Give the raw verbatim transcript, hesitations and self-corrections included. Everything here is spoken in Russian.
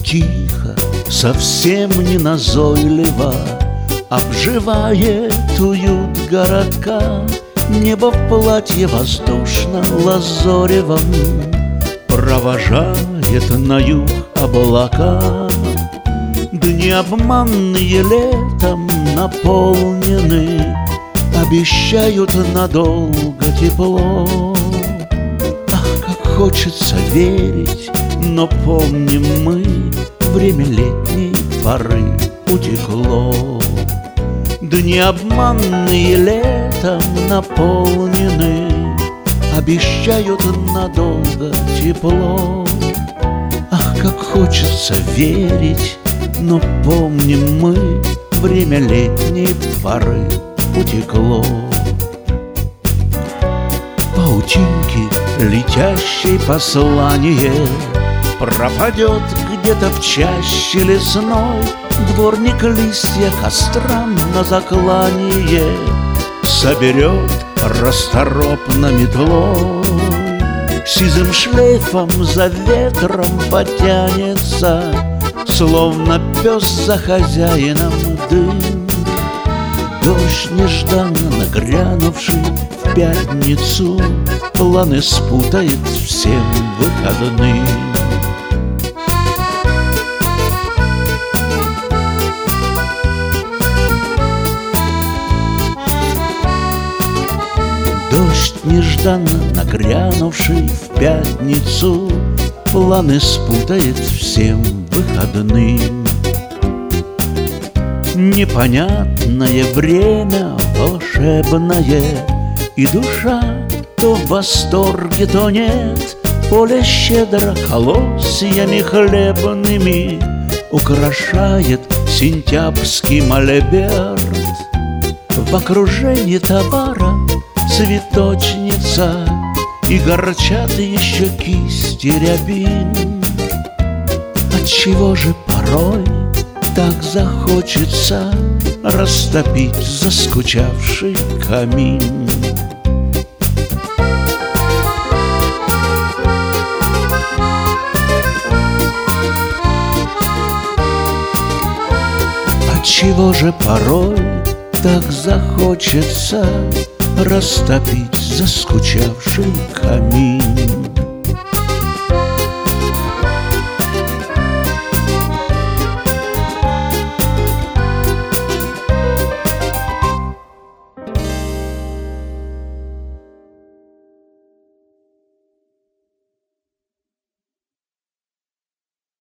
тихо, совсем не назойливо обживает уют городка. Небо в платье воздушно-лазоревом провожает на юг облака. Дни обманные летом наполнены, обещают надолго тепло. Ах, как хочется верить, но помним мы, время летней поры утекло. Дни обманные летом наполнены, обещают надолго тепло. Ах, как хочется верить, но помним мы, время летней поры утекло. Паутинки, летящей послание, пропадет где-то в чаще лесной. Дворник листья кострам на заклание соберет расторопно метлой. Сизым шлейфом за ветром потянется, словно пес за хозяином дым. Дождь нежданно нагрянувший в пятницу планы спутает всем выходным. Дождь нежданно нагрянувший в пятницу планы спутает всем выходным. Непонятное время волшебное, и душа то в восторге, то нет. Поле щедро колосьями хлебными украшает сентябрьский мольберт. В окружении товара цветочница, и горчат еще кисти рябин. Отчего же порой так захочется растопить заскучавший камин? Отчего же порой так захочется растопить заскучавший камин?